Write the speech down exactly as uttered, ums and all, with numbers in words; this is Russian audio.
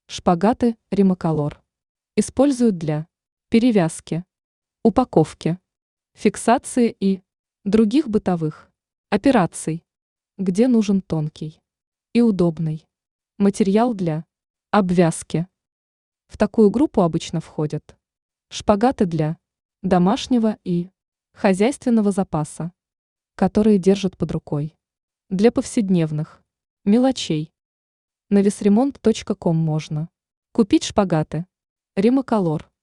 Шпагаты Римоколор используют для перевязки, упаковки, фиксации и других бытовых операций, где нужен тонкий и удобный материал для обвязки. В такую группу обычно входят шпагаты для домашнего и хозяйственного запаса, которые держат под рукой, для повседневных мелочей. На весремонт точка ком можно купить шпагаты Римоколор.